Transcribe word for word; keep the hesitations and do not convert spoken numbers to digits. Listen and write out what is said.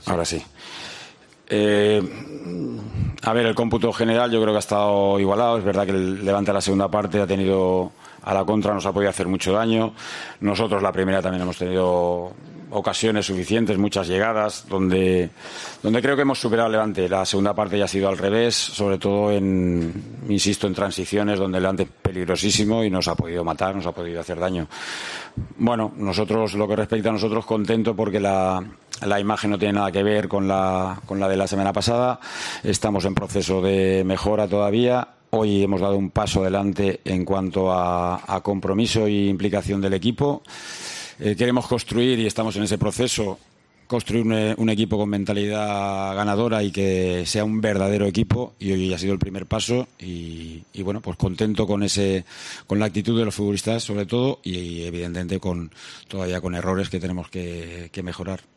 Ahora sí. Eh, a ver, el cómputo general yo creo que ha estado igualado. Es verdad que el Levante a la segunda parte ha tenido a la contra, nos ha podido hacer mucho daño. Nosotros la primera también hemos tenido ocasiones suficientes, muchas llegadas, donde, donde creo que hemos superado al Levante. La segunda parte ya ha sido al revés, sobre todo en, insisto, en transiciones donde el Levante es peligrosísimo y nos ha podido matar, nos ha podido hacer daño. Bueno, nosotros, lo que respecta a nosotros, contento porque la, la imagen no tiene nada que ver con la, con la de la semana pasada. Estamos en proceso de mejora todavía. Hoy hemos dado un paso adelante en cuanto a, a compromiso e implicación del equipo. Eh, queremos construir, y estamos en ese proceso, construir un, un equipo con mentalidad ganadora y que sea un verdadero equipo, y hoy ha sido el primer paso y, y bueno, pues contento con ese, con la actitud de los futbolistas sobre todo, y, y evidentemente con todavía con errores que tenemos que, que mejorar.